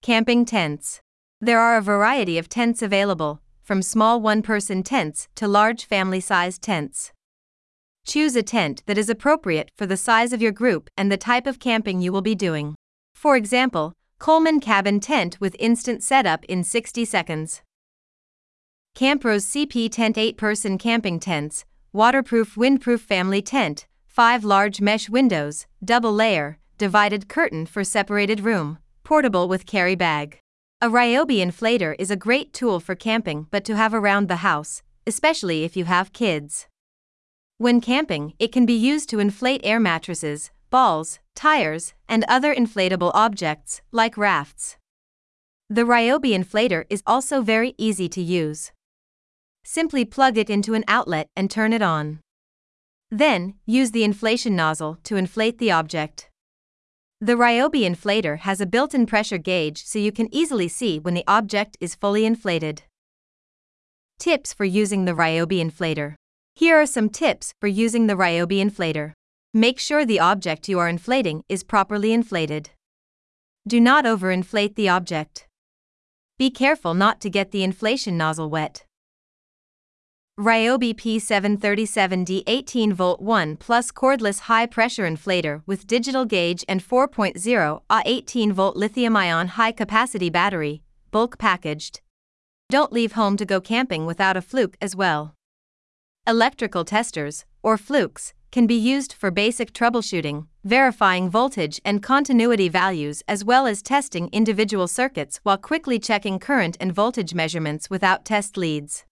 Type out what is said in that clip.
Camping tents. There are a variety of tents available, from small one-person tents to large family-sized tents. Choose a tent that is appropriate for the size of your group and the type of camping you will be doing. For example, Coleman Cabin Tent with instant setup in 60 seconds. Camprose CP Tent 8-person camping tents, waterproof windproof family tent, 5 large mesh windows, double layer, divided curtain for separated room, portable with carry bag. A Ryobi inflator is a great tool for camping but to have around the house, especially if you have kids. When camping, it can be used to inflate air mattresses, balls, tires, and other inflatable objects, like rafts. The Ryobi inflator is also very easy to use. Simply plug it into an outlet and turn it on. Then, use the inflation nozzle to inflate the object. The Ryobi inflator has a built-in pressure gauge so you can easily see when the object is fully inflated. Tips for using the Ryobi inflator. Here are some tips for using the Ryobi inflator. Make sure the object you are inflating is properly inflated. Do not overinflate the object. Be careful not to get the inflation nozzle wet. Ryobi P737D 18V 1 plus cordless high-pressure inflator with digital gauge and 4.0 Ah 18V lithium-ion high-capacity battery, bulk packaged. Don't leave home to go camping without a fluke as well. Electrical testers, or flukes, can be used for basic troubleshooting, verifying voltage and continuity values as well as testing individual circuits while quickly checking current and voltage measurements without test leads.